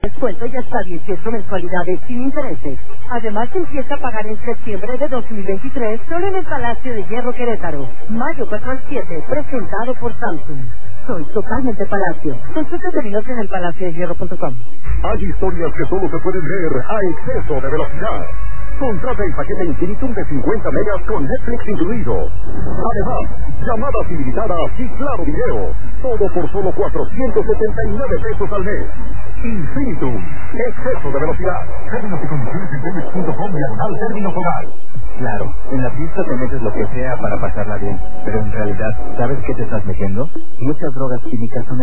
Descuento y hasta 18 mensualidades sin intereses. Además, empieza a pagar en septiembre de 2023 solo en el Palacio de Hierro Querétaro. Mayo 4 al 7, presentado por Samsung. Soy totalmente Palacio. Consulta términos en elpalaciodehierro.com. Hay historias que solo se pueden ver a exceso de velocidad. Contrata el paquete Infinitum de 50 megas con Netflix incluido. Además, llamadas ilimitadas y claro video. Todo por solo 479 pesos al mes. Infinitum. Exceso de velocidad. Términos y condiciones en Telmex.com/términos hogar. Claro, en la pista te metes lo que sea para pasarla bien. Pero en realidad, ¿sabes qué te estás metiendo? Muchas drogas químicas son